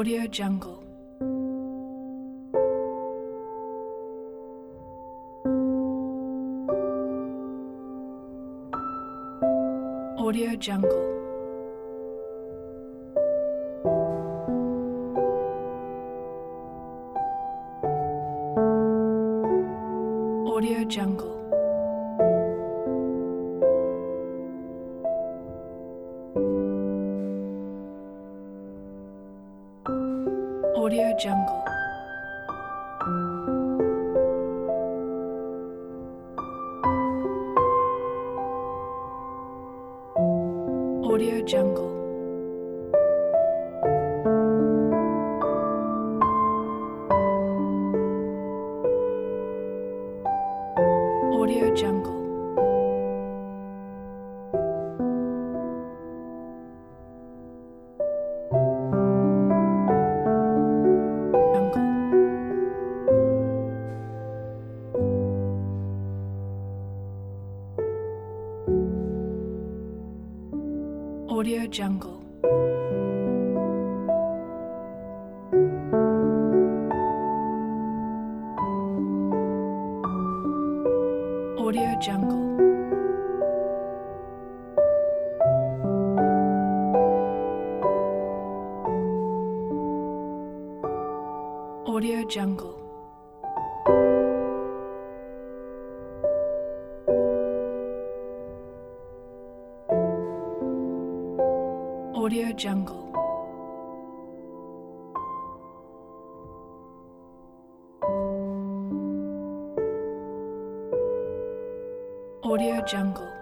Audio Jungle. Audio Jungle. Audio Jungle. Audio Jungle. Audio Jungle. Audio Jungle. Audio Jungle. Audio Jungle. Audio Jungle. Audio Jungle. Audio Jungle.